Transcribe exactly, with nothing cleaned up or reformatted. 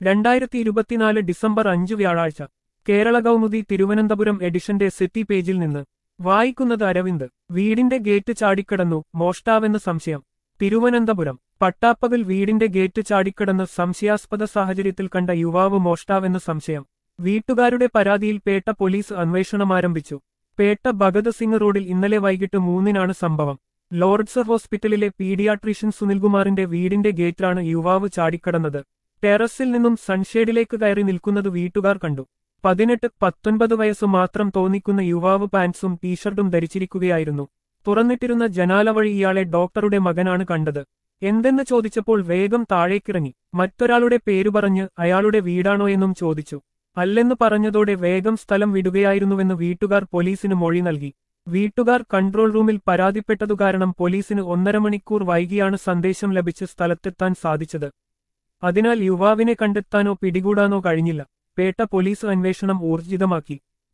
രണ്ടായിരത്തി ഇരുപത്തിനാല് ഡിസംബർ അഞ്ച് വ്യാഴാഴ്ച കേരള കൗമുദി തിരുവനന്തപുരം എഡിഷന്റെ സിറ്റി പേജിൽ നിന്ന് വായിക്കുന്നത് അരവിന്ദ്. വീടിന്റെ ഗേറ്റ് ചാടിക്കടന്നു, മോഷ്ടാവെന്ന് സംശയം. തിരുവനന്തപുരം. പട്ടാപ്പകൽ വീടിന്റെ ഗേറ്റ് ചാടിക്കടന്ന് സംശയാസ്പദ സാഹചര്യത്തിൽ കണ്ട യുവാവ് മോഷ്ടാവെന്ന് സംശയം. വീട്ടുകാരുടെ പരാതിയിൽ പേട്ട പോലീസ് അന്വേഷണമാരംഭിച്ചു. പേട്ട ഭഗത് സിംഗ് റോഡിൽ ഇന്നലെ വൈകിട്ട് മൂന്നിനാണ് സംഭവം. ലോർഡ്സ് ഹോസ്പിറ്റലിലെ പീഡിയാട്രീഷ്യൻ സുനിൽകുമാറിന്റെ വീടിന്റെ ഗേറ്റിലാണ് യുവാവ് ചാടിക്കടന്നത്. ടെറസിൽ നിന്നും സൺഷേഡിലേക്ക് കയറി നിൽക്കുന്നത് വീട്ടുകാർ കണ്ടു. പതിനെട്ട് പത്തൊൻപത് വയസ്സു മാത്രം തോന്നിക്കുന്ന യുവാവ് പാൻസും ടീഷർട്ടും ധരിച്ചിരിക്കുകയായിരുന്നു. തുറന്നിട്ടിരുന്ന ജനാല വഴി ഇയാളെ ഡോക്ടറുടെ മകനാണ് കണ്ടത്. എന്തെന്ന് ചോദിച്ചപ്പോൾ വേഗം താഴേക്കിറങ്ങി. മറ്റൊരാളുടെ പേരു പറഞ്ഞ് അയാളുടെ വീടാണോ എന്നും ചോദിച്ചു. അല്ലെന്ന് പറഞ്ഞതോടെ വേഗം സ്ഥലം വിടുകയായിരുന്നുവെന്ന് വീട്ടുകാർ പോലീസിന് മൊഴി നൽകി. വീട്ടുകാർ കൺട്രോൾ റൂമിൽ പരാതിപ്പെട്ടതു കാരണം പോലീസിന് ഒന്നര മണിക്കൂർ വൈകിയാണ് സന്ദേശം ലഭിച്ച് സ്ഥലത്തെത്താൻ സാധിച്ചത്. അതിനാൽ യുവാവിനെ കണ്ടെത്താനോ പിടികൂടാനോ കഴിഞ്ഞില്ല. പേട്ട പോലീസ് അന്വേഷണം ഊർജിതമാക്കി.